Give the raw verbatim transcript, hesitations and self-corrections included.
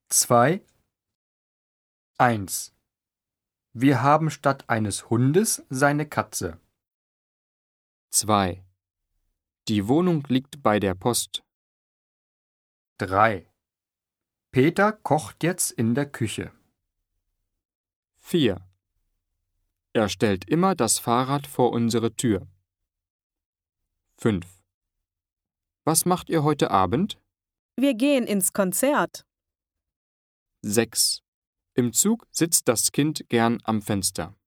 zwei. eins. Wir haben statt eines Hundes seine Katze. zwei. Die Wohnung liegt bei der Post. drei. Peter kocht jetzt in der Küche. vier. Er stellt immer das Fahrrad vor unsere Tür. fünf. Was macht ihr heute Abend? Wir gehen ins Konzert. sechs. Im Zug sitzt das Kind gern am Fenster.